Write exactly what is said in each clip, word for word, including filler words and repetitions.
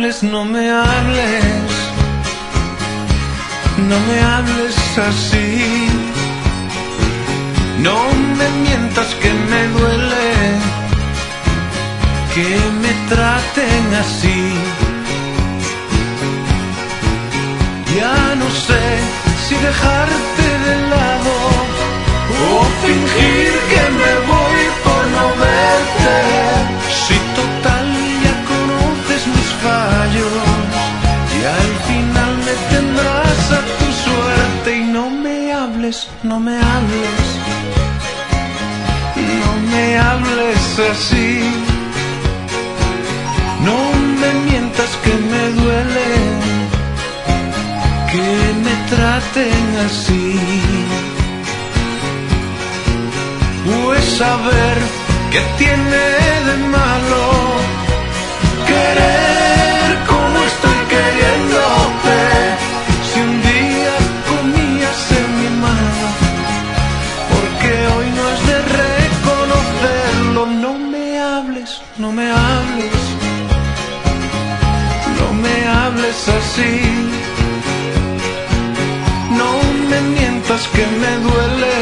hables, no me hables, no me hables así. No me mientas que me duele que me traten así. Ya no sé si dejarte de lado o fingir que me voy por no verte. Si total ya conoces mis fallos y al final me tendrás a tu suerte. Y no me hables, no me hables, no me hables así. No me mientas que me duele que me traten así. Pues saber qué tiene de malo querer como estoy queriéndote. Si un día comías en mi mano, porque hoy no es de reconocerlo. No me hables, no me hables, no me hables así. No me mientas que me duele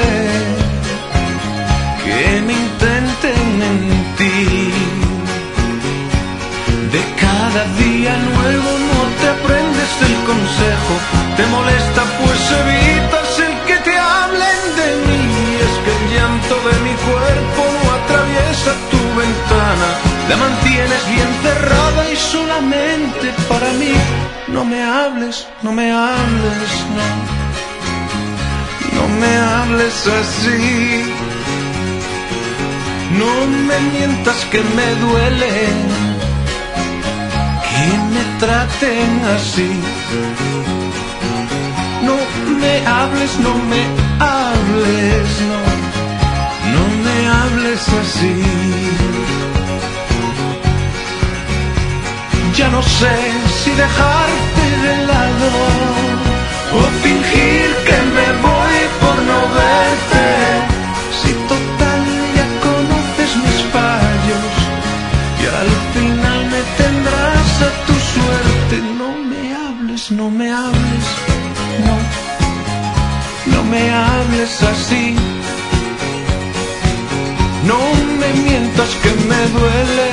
que me intenten mentir. De cada día nuevo no te aprendes el consejo. Te molesta pues evitas el que te hablen de mí. Es que el llanto de mi cuerpo no atraviesa tu ventana. La mantienes bien cerrada y solamente para mí. No me hables, no me hables, no. No me hables así. No me mientas que me duele que me traten así. No me hables, no me hables, no. No me hables así. Ya no sé si dejarte de lado o fingir que me voy por no verte. Si total ya conoces mis fallos y al final me tendrás a tu suerte. No me hables, no me hables, no. No me hables así. No me mientas que me duele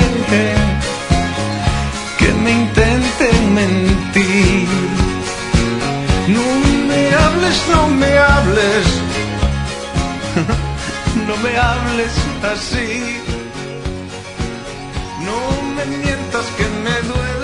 que me intenten mentir. No me hables, no me hables, no me hables así. No me mientas que me duele.